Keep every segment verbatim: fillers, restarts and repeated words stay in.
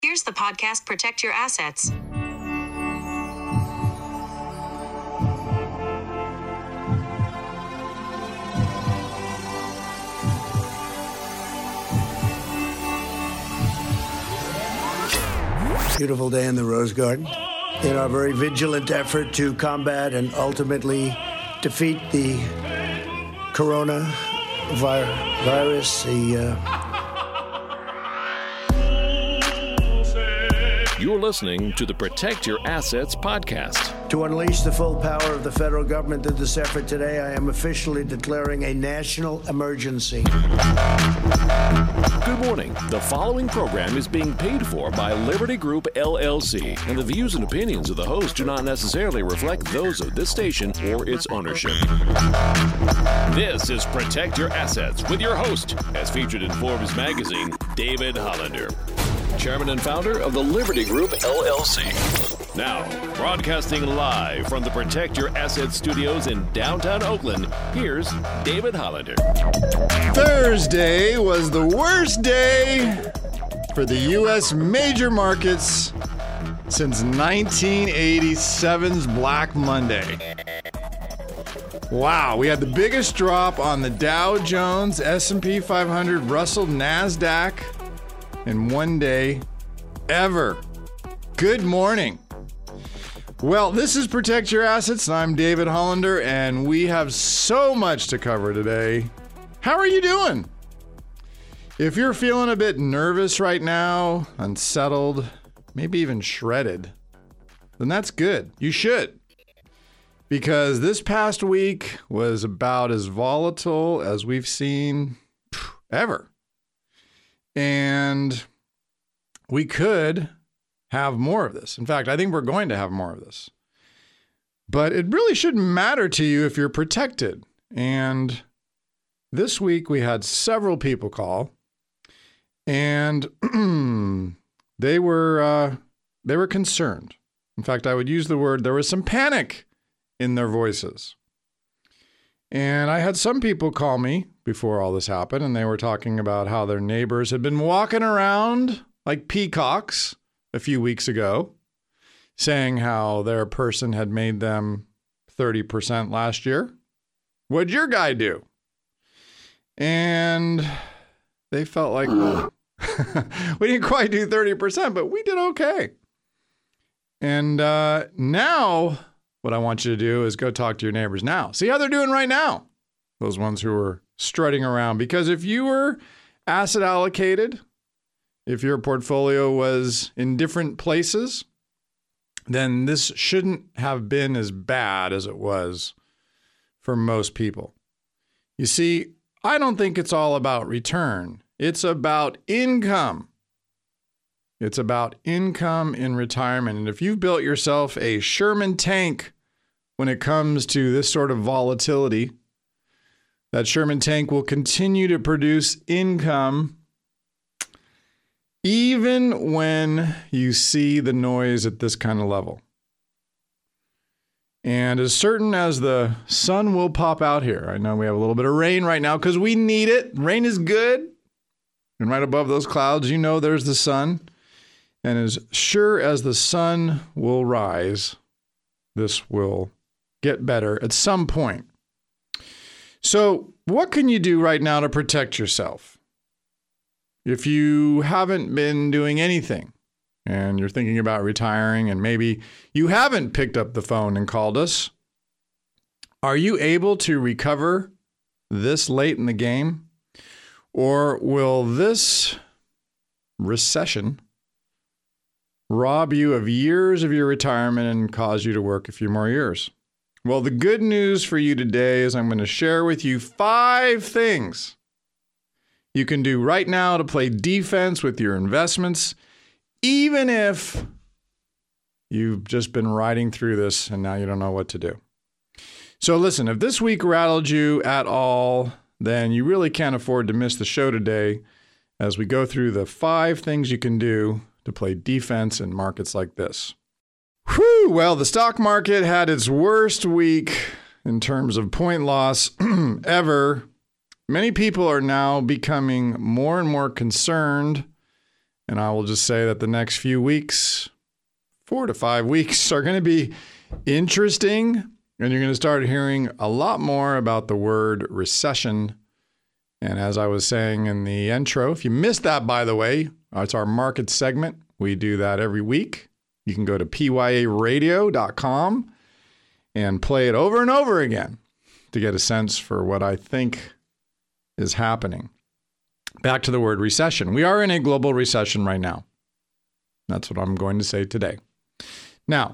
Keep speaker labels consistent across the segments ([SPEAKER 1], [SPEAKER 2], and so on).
[SPEAKER 1] Here's the podcast Protect Your Assets.
[SPEAKER 2] Beautiful day in the Rose Garden. In our very vigilant effort to combat and ultimately defeat the coronavirus, the uh,
[SPEAKER 3] You're listening to the Protect Your Assets podcast.
[SPEAKER 2] To unleash the full power of the federal government through this effort today, I am officially declaring a national emergency.
[SPEAKER 3] Good morning. The following program is being paid for by Liberty Group, L L C, and the views and opinions of the host do not necessarily reflect those of this station or its ownership. This is Protect Your Assets with your host, as featured in Forbes magazine, David Hollander, Chairman and founder of the Liberty Group, L L C. Now, broadcasting live from the Protect Your Assets studios in downtown Oakland, here's David Hollander.
[SPEAKER 4] Thursday was the worst day for the U S major markets since nineteen eighty-seven's Black Monday. Wow, we had the biggest drop on the Dow Jones, S and P five hundred, Russell, NASDAQ in one day ever. Good morning. Well, this is Protect Your Assets, and I'm David Hollander, and we have so much to cover today. How are you doing? If you're feeling a bit nervous right now, unsettled, maybe even shredded, then that's good. You should. Because this past week was about as volatile as we've seen ever. And we could have more of this. In fact, I think we're going to have more of this. But it really shouldn't matter to you if you're protected. And this week we had several people call, and they were uh, they were concerned. In fact, I would use the word, there was some panic in their voices. And I had some people call me before all this happened, and they were talking about how their neighbors had been walking around like peacocks a few weeks ago, saying how their person had made them thirty percent last year. What'd your guy do? And they felt like, well, we didn't quite do thirty percent, but we did okay. And uh, now what I want you to do is go talk to your neighbors now. See how they're doing right now. Those ones who are strutting around. Because if you were asset allocated, if your portfolio was in different places, then this shouldn't have been as bad as it was for most people. You see, I don't think it's all about return. It's about income. It's about income in retirement. And if you've built yourself a Sherman tank when it comes to this sort of volatility, that Sherman tank will continue to produce income even when you see the noise at this kind of level. And as certain as the sun will pop out here, I know we have a little bit of rain right now because we need it. Rain is good. And right above those clouds, you know there's the sun. And as sure as the sun will rise, this will get better at some point. So what can you do right now to protect yourself? If you haven't been doing anything and you're thinking about retiring and maybe you haven't picked up the phone and called us, are you able to recover this late in the game? Or will this recession rob you of years of your retirement and cause you to work a few more years? Well, the good news for you today is I'm going to share with you five things you can do right now to play defense with your investments, even if you've just been riding through this and now you don't know what to do. So listen, if this week rattled you at all, then you really can't afford to miss the show today as we go through the five things you can do to play defense in markets like this. Whew, well, the stock market had its worst week in terms of point loss ever. Many people are now becoming more and more concerned And I will just say that the next few weeks, four to five weeks, are going to be interesting. And you're going to start hearing a lot more about the word recession. And as I was saying in the intro, if you missed that, by the way, it's our market segment. We do that every week. You can go to P Y A radio dot com and play it over and over again to get a sense for what I think is happening. Back to the word recession. We are in a global recession right now. That's what I'm going to say today. Now,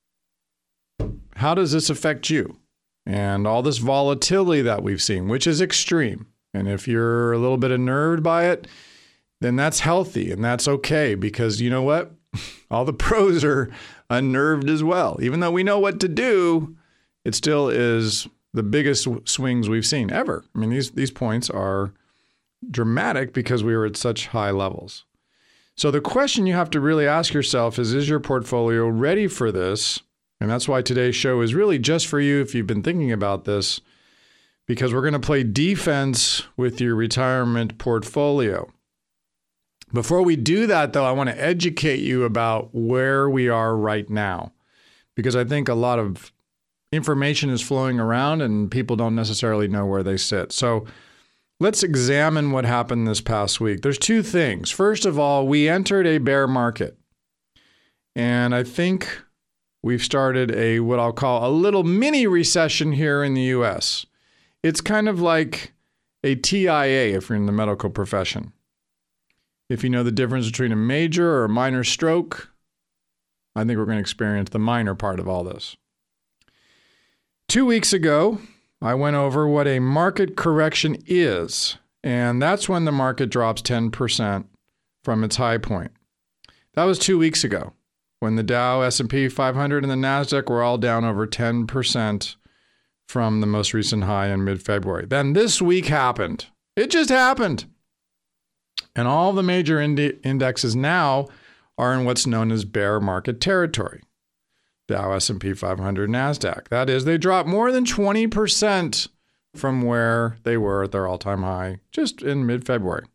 [SPEAKER 4] how does this affect you and all this volatility that we've seen, which is extreme? And if you're a little bit unnerved by it, then that's healthy and that's okay, because you know what? All the pros are unnerved as well. Even though we know what to do, it still is the biggest swings we've seen ever. I mean, these these points are dramatic because we were at such high levels. So the question you have to really ask yourself is, is your portfolio ready for this? And that's why today's show is really just for you if you've been thinking about this, because we're going to play defense with your retirement portfolio. Before we do that, though, I want to educate you about where we are right now, because I think a lot of information is flowing around and people don't necessarily know where they sit. So let's examine what happened this past week. There's two things. First of all, we entered a bear market, and I think we've started a what I'll call a little mini recession here in the U S. It's kind of like a T I A if you're in the medical profession. If you know the difference between a major or a minor stroke, I think we're going to experience the minor part of all this. Two weeks ago, I went over what a market correction is, and that's when the market drops ten percent from its high point. That was two weeks ago, when the Dow, S and P five hundred, and the NASDAQ were all down over ten percent from the most recent high in mid-February. Then this week happened. It just happened. And all the major indi- indexes now are in what's known as bear market territory. Dow, S and P five hundred, NASDAQ. That is, they dropped more than twenty percent from where they were at their all-time high just in mid-February.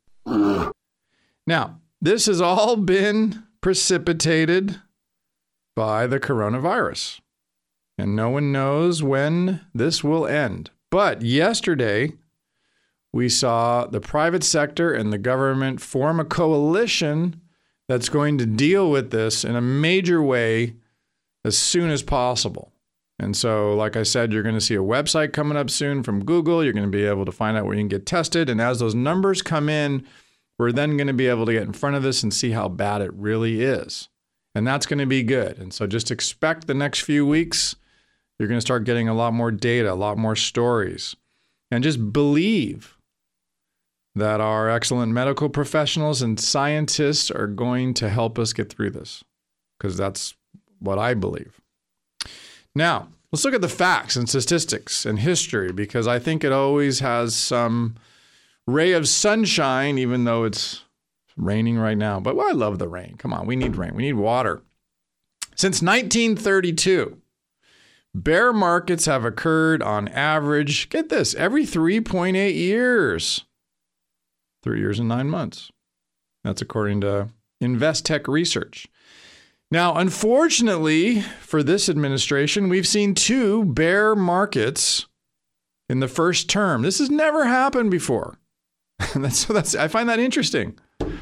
[SPEAKER 4] Now, this has all been precipitated by the coronavirus, and no one knows when this will end. But yesterday, we saw the private sector and the government form a coalition that's going to deal with this in a major way as soon as possible. And so, like I said, you're going to see a website coming up soon from Google. You're going to be able to find out where you can get tested. And as those numbers come in, we're then going to be able to get in front of this and see how bad it really is. And that's going to be good. And so just expect the next few weeks, you're going to start getting a lot more data, a lot more stories. And just believe that our excellent medical professionals and scientists are going to help us get through this, because that's what I believe. Now, let's look at the facts and statistics and history, because I think it always has some ray of sunshine, even though it's raining right now. But well, I love the rain. Come on, we need rain. We need water. Since nineteen thirty-two, bear markets have occurred on average, get this, every three point eight years. Three years and nine months. That's according to Investec Research. Now, unfortunately for this administration, we've seen two bear markets in the first term. This has never happened before. that's, so that's, I find that interesting.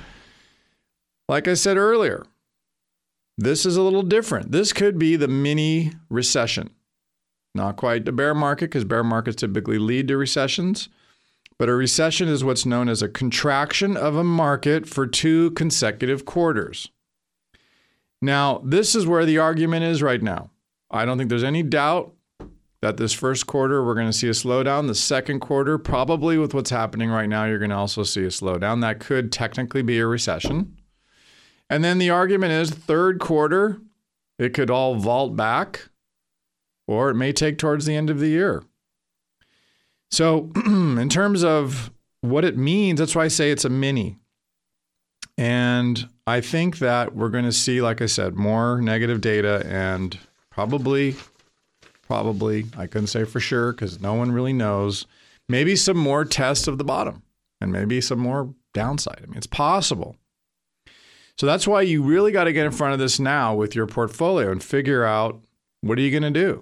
[SPEAKER 4] Like I said earlier, this is a little different. This could be the mini recession. Not quite a bear market, because bear markets typically lead to recessions. But a recession is what's known as a contraction of a market for two consecutive quarters. Now, this is where the argument is right now. I don't think there's any doubt that this first quarter, we're going to see a slowdown. The second quarter, probably with what's happening right now, you're going to also see a slowdown. That could technically be a recession. And then the argument is third quarter, it could all vault back, or it may take towards the end of the year. So in terms of what it means, that's why I say it's a mini. And I think that we're going to see, like I said, more negative data and probably, probably, I couldn't say for sure because no one really knows, maybe some more tests of the bottom and maybe some more downside. I mean, it's possible. So that's why you really got to get in front of this now with your portfolio and figure out, what are you going to do?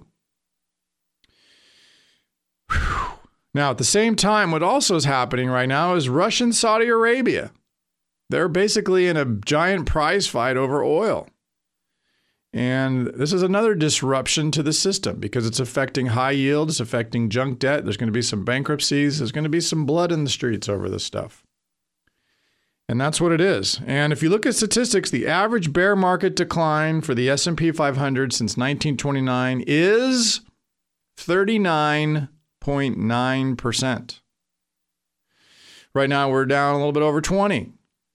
[SPEAKER 4] Whew. Now, at the same time, what also is happening right now is Russia and Saudi Arabia. They're basically in a giant prize fight over oil. And this is another disruption to the system because it's affecting high yield, it's affecting junk debt. There's going to be some bankruptcies. There's going to be some blood in the streets over this stuff. And that's what it is. And if you look at statistics, the average bear market decline for the S and P five hundred since nineteen twenty-nine is thirty-nine point nine percent. Right now, we're down a little bit over twenty.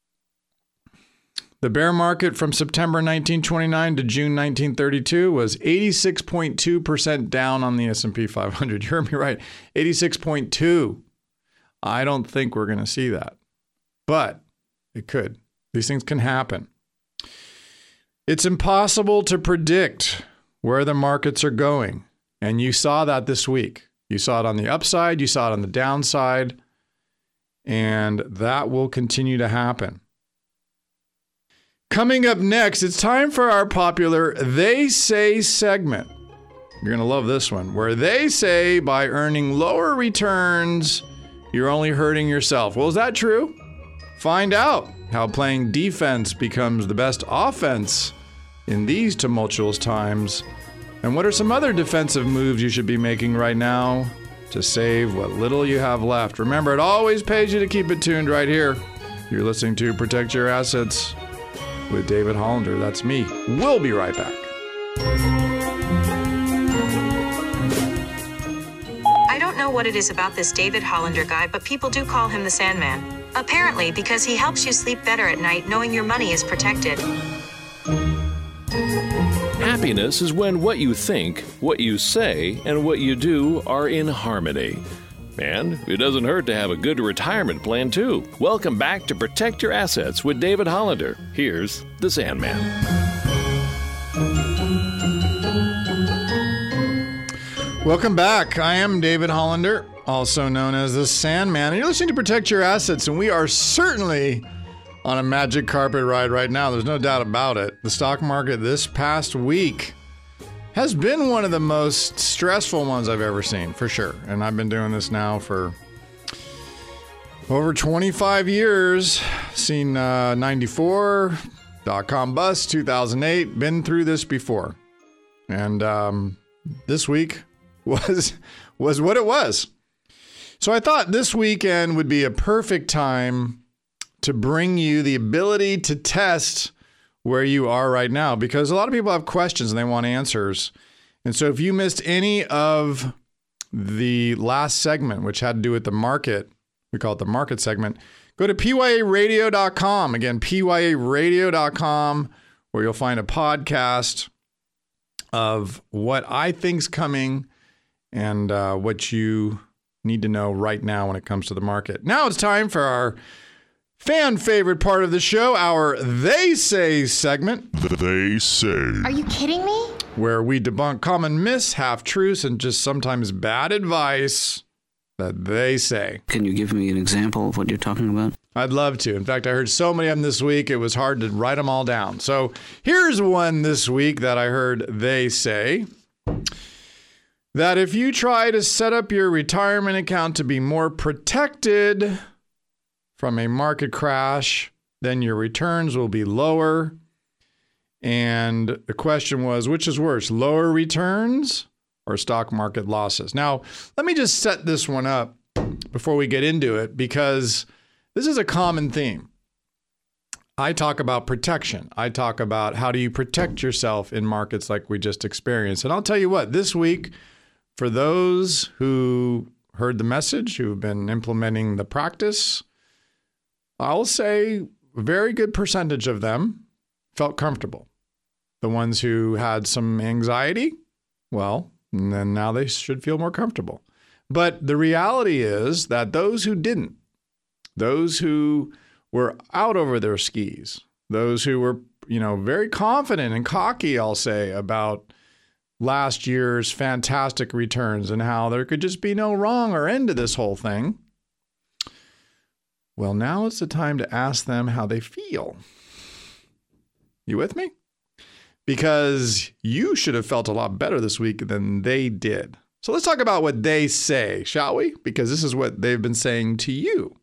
[SPEAKER 4] The bear market from September nineteen twenty-nine to June nineteen thirty-two was eighty-six point two percent down on the S and P five hundred. You heard me right, eighty-six point two. I don't think we're going to see that, but it could. These things can happen. It's impossible to predict where the markets are going, and you saw that this week. You saw it on the upside, you saw it on the downside, and that will continue to happen. Coming up next, it's time for our popular They Say segment. You're going to love this one, where they say by earning lower returns, you're only hurting yourself. Well, is that true? Find out how playing defense becomes the best offense in these tumultuous times. And what are some other defensive moves you should be making right now to save what little you have left? Remember, it always pays you to keep it tuned right here. You're listening to Protect Your Assets with David Hollander. That's me. We'll be right back.
[SPEAKER 1] I don't know what it is about this David Hollander guy, but people do call him the Sandman. Apparently because he helps you sleep better at night knowing your money is protected.
[SPEAKER 3] Happiness is when what you think, what you say, and what you do are in harmony. And it doesn't hurt to have a good retirement plan, too. Welcome back to Protect Your Assets with David Hollander. Here's the Sandman.
[SPEAKER 4] Welcome back. I am David Hollander, also known as the Sandman. And you're listening to Protect Your Assets, and we are certainly on a magic carpet ride right now. There's no doubt about it. The stock market this past week has been one of the most stressful ones I've ever seen, for sure. And I've been doing this now for over twenty-five years. Seen uh, ninety-four, dot-com bust, two thousand eight. Been through this before. And um, this week was was what it was. So I thought this weekend would be a perfect time to bring you the ability to test where you are right now, because a lot of people have questions and they want answers. And so if you missed any of the last segment, which had to do with the market, we call it the market segment, go to P Y A radio dot com. Again, P Y A radio dot com, where you'll find a podcast of what I think's coming and uh, what you need to know right now when it comes to the market. Now it's time for our fan favorite part of the show, our They Say segment.
[SPEAKER 5] They Say.
[SPEAKER 6] Are you kidding me?
[SPEAKER 4] Where we debunk common myths, half-truths, and just sometimes bad advice that they say.
[SPEAKER 7] Can you give me an example of what you're talking about?
[SPEAKER 4] I'd love to. In fact, I heard so many of them this week, it was hard to write them all down. So here's one this week that I heard they say. That if you try to set up your retirement account to be more protected from a market crash, then your returns will be lower. And the question was, which is worse, lower returns or stock market losses? Now, let me just set this one up before we get into it, because this is a common theme. I talk about protection. I talk about how do you protect yourself in markets like we just experienced. And I'll tell you what, this week, for those who heard the message, who've been implementing the practice, I'll say a very good percentage of them felt comfortable. The ones who had some anxiety, well, then now they should feel more comfortable. But the reality is that those who didn't, those who were out over their skis, those who were, you know, very confident and cocky, I'll say, about last year's fantastic returns and how there could just be no wrong or end to this whole thing. Well, now it's the time to ask them how they feel. You with me? Because you should have felt a lot better this week than they did. So let's talk about what they say, shall we? Because this is what they've been saying to you.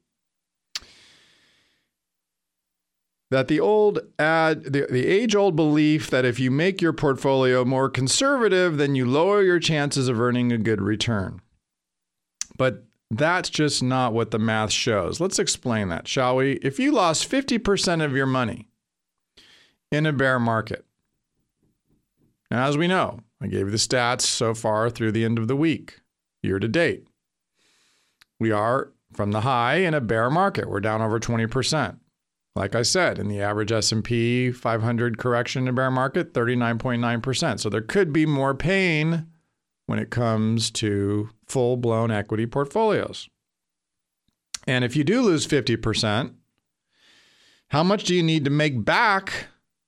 [SPEAKER 4] That the old ad, the, the age-old belief that if you make your portfolio more conservative, then you lower your chances of earning a good return. But that's just not what the math shows. Let's explain that, shall we? If you lost fifty percent of your money in a bear market, now as we know, I gave you the stats so far through the end of the week, year to date. We are from the high in a bear market. We're down over twenty percent. Like I said, in the average S and P five hundred correction in a bear market, thirty-nine point nine percent. So there could be more pain when it comes to full-blown equity portfolios. And if you do lose fifty percent, how much do you need to make back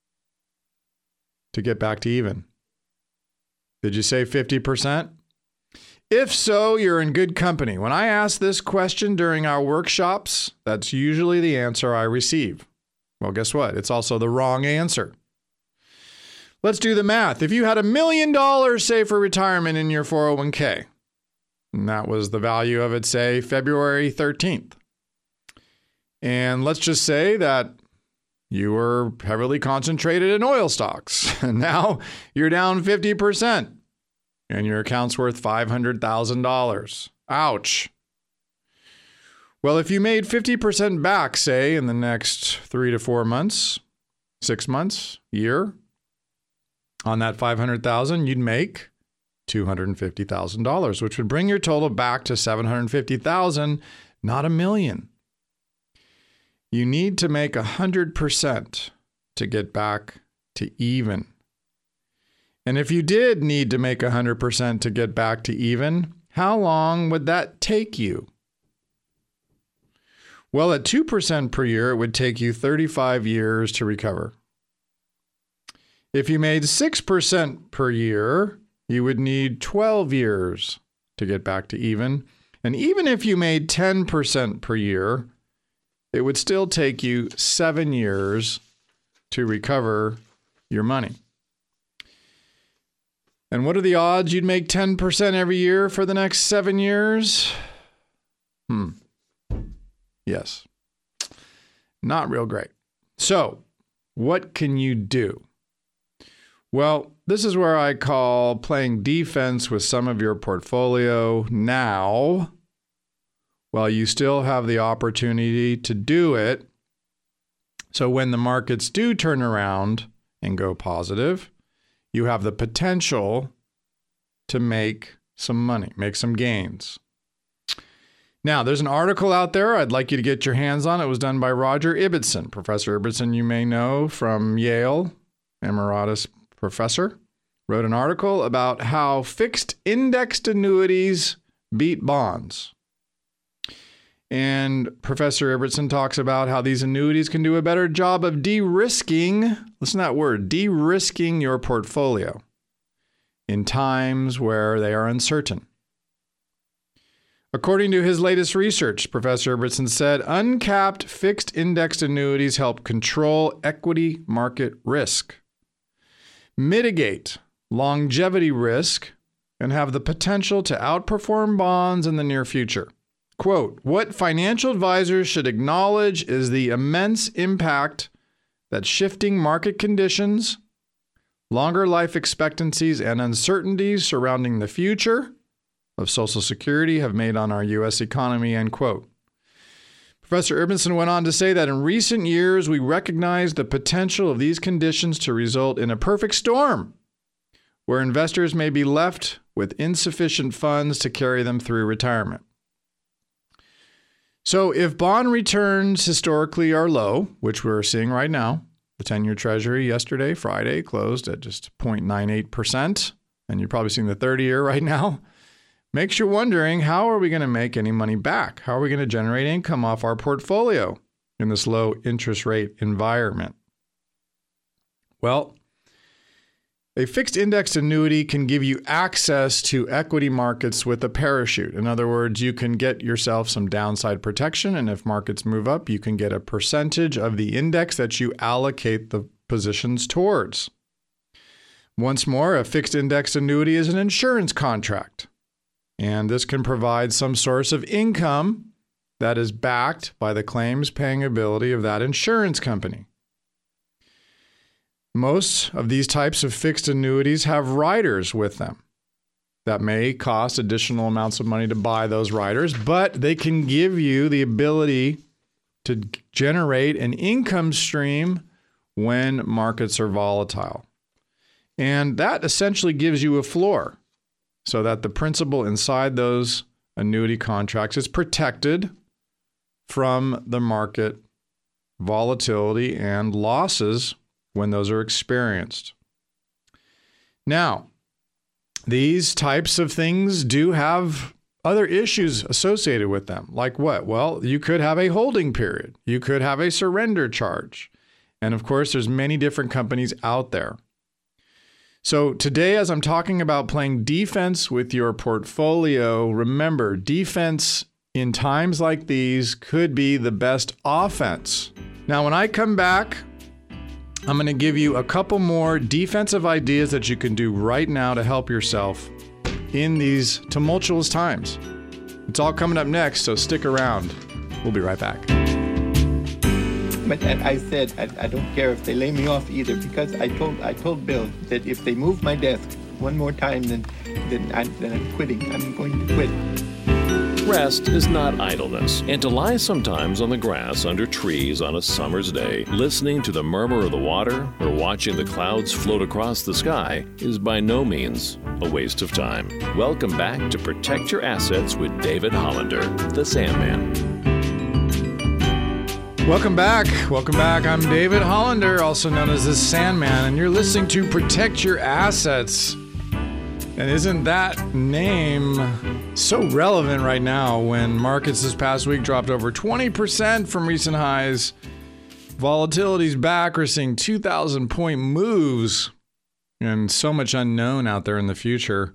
[SPEAKER 4] to get back to even? Did you say fifty percent? If so, you're in good company. When I ask this question during our workshops, that's usually the answer I receive. Well, guess what? It's also the wrong answer. Let's do the math. If you had a million dollars saved for retirement in your four oh one k, and that was the value of it, say, February thirteenth. And let's just say that you were heavily concentrated in oil stocks, and now you're down fifty percent. And your account's worth five hundred thousand dollars. Ouch. Well, if you made fifty percent back, say, in the next three to four months, six months, year, on that five hundred thousand dollars, you'd make two hundred fifty thousand dollars, which would bring your total back to seven hundred fifty thousand dollars, not a million. You need to make one hundred percent to get back to even. And if you did need to make one hundred percent to get back to even, how long would that take you? Well, at two percent per year, it would take you thirty-five years to recover. If you made six percent per year, you would need twelve years to get back to even. And even if you made ten percent per year, it would still take you seven years to recover your money. And what are the odds you'd make ten percent every year for the next seven years? Hmm. Yes. Not real great. So, what can you do? Well, this is where I call playing defense with some of your portfolio now, while you still have the opportunity to do it. So when the markets do turn around and go positive, you have the potential to make some money, make some gains. Now, there's an article out there I'd like you to get your hands on. It was done by Roger Ibbotson. Professor Ibbotson, you may know from Yale, emeritus professor, wrote an article about how fixed indexed annuities beat bonds. And Professor Ibbotson talks about how these annuities can do a better job of de-risking, listen to that word, de-risking your portfolio in times where they are uncertain. According to his latest research, Professor Ibbotson said, uncapped fixed indexed annuities help control equity market risk, mitigate longevity risk, and have the potential to outperform bonds in the near future. Quote, what financial advisors should acknowledge is the immense impact that shifting market conditions, longer life expectancies, and uncertainties surrounding the future of Social Security have made on our U S economy, end quote. Professor Ibbotson went on to say that in recent years, we recognize the potential of these conditions to result in a perfect storm, where investors may be left with insufficient funds to carry them through retirement. So if bond returns historically are low, which we're seeing right now, the ten-year Treasury yesterday, Friday, closed at just zero point nine eight percent, and you're probably seeing the thirty-year right now, makes you wondering, how are we going to make any money back? How are we going to generate income off our portfolio in this low interest rate environment? Well, a fixed indexed annuity can give you access to equity markets with a parachute. In other words, you can get yourself some downside protection, and if markets move up, you can get a percentage of the index that you allocate the positions towards. Once more, a fixed index annuity is an insurance contract, and this can provide some source of income that is backed by the claims paying ability of that insurance company. Most of these types of fixed annuities have riders with them that may cost additional amounts of money to buy those riders, but they can give you the ability to generate an income stream when markets are volatile. And that essentially gives you a floor so that the principal inside those annuity contracts is protected from the market volatility and losses when those are experienced. Now, these types of things do have other issues associated with them. Like what? Well, you could have a holding period. You could have a surrender charge. And of course, there's many different companies out there. So today, as I'm talking about playing defense with your portfolio, remember, defense in times like these could be the best offense. Now, when I come back, I'm going to give you a couple more defensive ideas that you can do right now to help yourself in these tumultuous times. It's all coming up next, so stick around. We'll be right back.
[SPEAKER 5] But I said I, I don't care if they lay me off either, because I told I told Bill that if they move my desk one more time, then then, I, then I'm quitting. I'm going to quit.
[SPEAKER 3] Rest is not idleness, and to lie sometimes on the grass under trees on a summer's day, listening to the murmur of the water or watching the clouds float across the sky is by no means a waste of time. Welcome back to Protect Your Assets with David Hollander, the Sandman.
[SPEAKER 4] Welcome back. Welcome back. I'm David Hollander, also known as the Sandman, and you're listening to Protect Your Assets. And isn't that name so relevant right now when markets this past week dropped over twenty percent from recent highs? Volatility's back. We're seeing two thousand point moves and so much unknown out there in the future.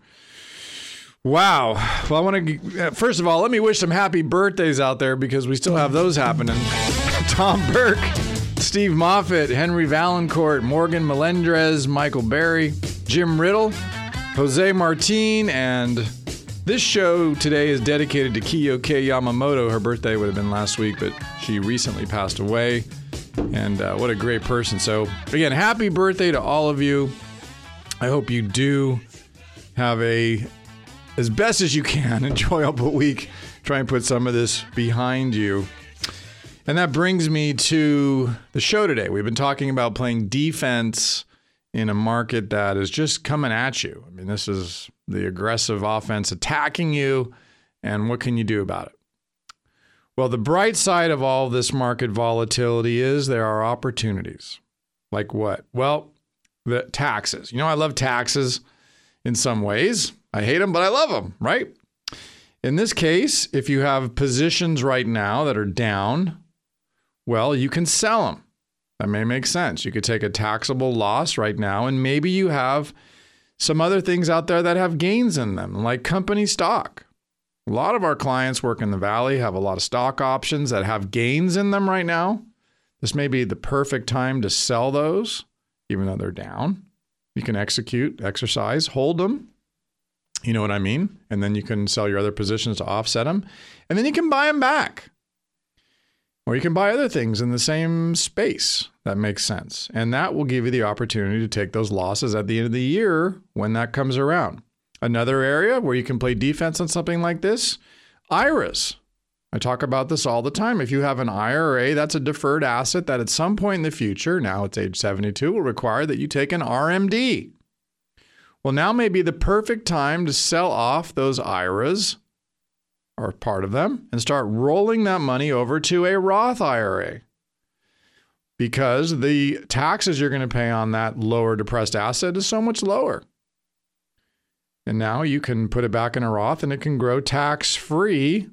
[SPEAKER 4] Wow. Well, I want to, first of all, let me wish some happy birthdays out there because we still have those happening. Tom Burke, Steve Moffitt, Henry Valancourt, Morgan Melendrez, Michael Berry, Jim Riddle, Jose Martin, and this show today is dedicated to Kiyoke Yamamoto. Her birthday would have been last week, but she recently passed away, and uh, what a great person. So, again, happy birthday to all of you. I hope you do have a, as best as you can, enjoyable week. Try and put some of this behind you. And that brings me to the show today. We've been talking about playing defense in a market that is just coming at you. I mean, this is the aggressive offense attacking you, and what can you do about it? Well, the bright side of all this market volatility is there are opportunities. Like what? Well, the taxes. You know, I love taxes in some ways. I hate them, but I love them, right? In this case, if you have positions right now that are down, well, you can sell them. That may make sense. You could take a taxable loss right now, and maybe you have some other things out there that have gains in them, like company stock. A lot of our clients work in the Valley, have a lot of stock options that have gains in them right now. This may be the perfect time to sell those, even though they're down. You can execute, exercise, hold them. You know what I mean? And then you can sell your other positions to offset them. And then you can buy them back. Or you can buy other things in the same space that makes sense. And that will give you the opportunity to take those losses at the end of the year when that comes around. Another area where you can play defense on something like this, I R As. I talk about this all the time. If you have an I R A, that's a deferred asset that at some point in the future, now it's age seventy-two, will require that you take an R M D. Well, now may be the perfect time to sell off those I R As or part of them and start rolling that money over to a Roth I R A, because the taxes you're going to pay on that lower depressed asset is so much lower. And now you can put it back in a Roth and it can grow tax-free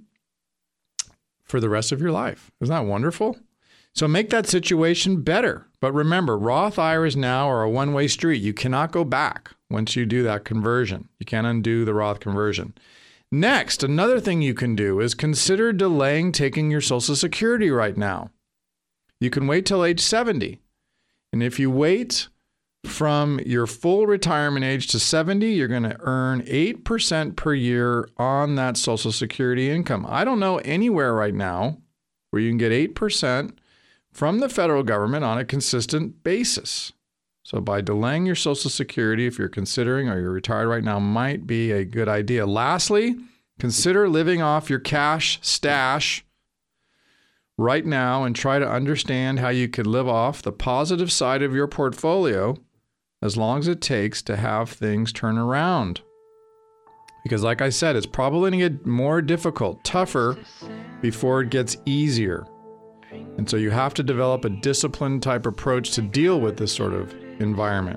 [SPEAKER 4] for the rest of your life. Isn't that wonderful? So make that situation better. But remember, Roth I R As now are a one-way street. You cannot go back once you do that conversion. You can't undo the Roth conversion. Next, another thing you can do is consider delaying taking your Social Security right now. You can wait till age seventy. And if you wait from your full retirement age to seventy, you're going to earn eight percent per year on that Social Security income. I don't know anywhere right now where you can get eight percent from the federal government on a consistent basis. So by delaying your Social Security, if you're considering or you're retired right now, might be a good idea. Lastly, consider living off your cash stash right now and try to understand how you could live off the positive side of your portfolio as long as it takes to have things turn around. Because like I said, it's probably going to get more difficult, tougher before it gets easier. And so you have to develop a disciplined type approach to deal with this sort of environment.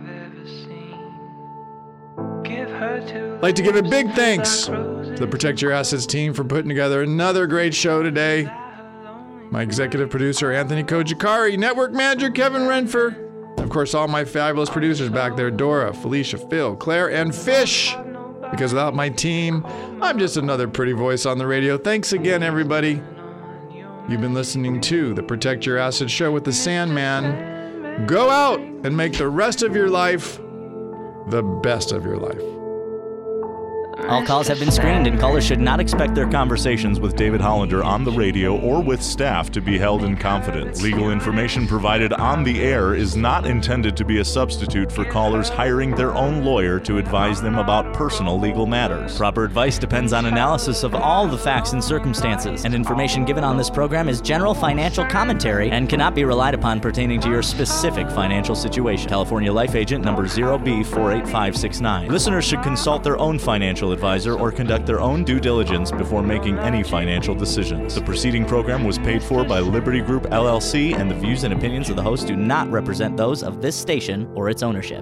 [SPEAKER 4] I'd like to give a big thanks to the Protect Your Assets team for putting together another great show today. My executive producer, Anthony Kojikari, network manager, Kevin Renfer, of course, all my fabulous producers back there, Dora, Felicia, Phil, Claire, and Fish. Because without my team, I'm just another pretty voice on the radio. Thanks again, everybody. You've been listening to the Protect Your Assets show with the Sandman. Go out and make the rest of your life the best of your life.
[SPEAKER 6] All calls have been screened, and callers should not expect their conversations with David Hollander on the radio or with staff to be held in confidence. Legal information provided on the air is not intended to be a substitute for callers hiring their own lawyer to advise them about personal legal matters. Proper advice depends on analysis of all the facts and circumstances, and information given on this program is general financial commentary and cannot be relied upon pertaining to your specific financial situation. California Life Agent number zero B four eight five six nine. Listeners should consult their own financial advisor or conduct their own due diligence before making any financial decisions. The preceding program was paid for by Liberty Group L L C, and the views and opinions of the host do not represent those of this station or its ownership.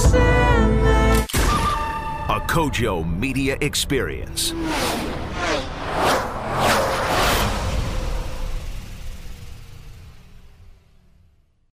[SPEAKER 8] A Kojo Media Experience.